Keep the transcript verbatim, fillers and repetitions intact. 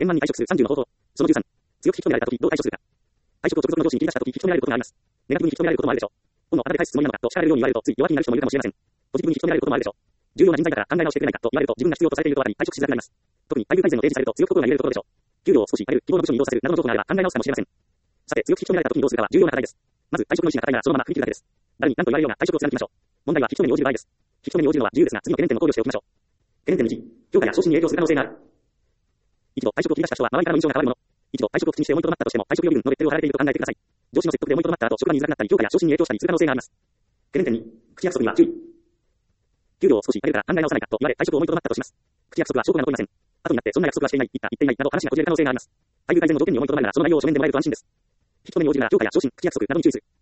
円満に退職するさんじゅうの方法。そのじゅうさん。強く引き止められたとき、どう対処するか。退職を直属の上司に切り出したとき、引き止められることがあります。ネガティブに引き止められることもあるでしょう。本のあなたで返すつもりなのかと叱られるように言われると、つい弱気になる人もいるかもしれません。ポジティブに引き止められることもあるでしょう。重要な人材だから考え直してくれないかと言われると、自分が必要とされていることが分かり、退職しづらくなります。特に待遇改善を提示されると強く心が揺れるところでしょう。給料を少し上げる、希望の部署に移動させるなどの情報があれば考え直すかもしれません。さて、強く引き止められたときにどうするかは重要な課題です。まず、退職の意思が固いならそのまま振り切るだけです。誰に何と言われようが退職を貫きましょう。問題は引き止めに応じる場合です。引き止めに応じるのは自由ですが、次の懸念点も考慮しておきましょう。懸念点いち、評価や昇進に影響する可能性がある。一度退職を切り出した人は周りからの印象が変わるもの。一度退職を口にして思いとどまったとしても退職予備軍のレッテルを貼られていると考えてください。上司の説得で思いとどまった後、職場に居づらくなったり、評価や昇進に影響したりする可能性があります。懸念点に、口約束には注意。給料を少し上げるから考え直さないかと言われ退職を思いとどまったとします。口約束は証拠が残りません。後になってそんな約束はしていない、言った、言っていないなど話がこじれる可能性があります。待遇改善の条件に思いとどまるならその内容を書面でもらえると安心です。引き止めに応じるなら評価や昇進、口約束などに注意する。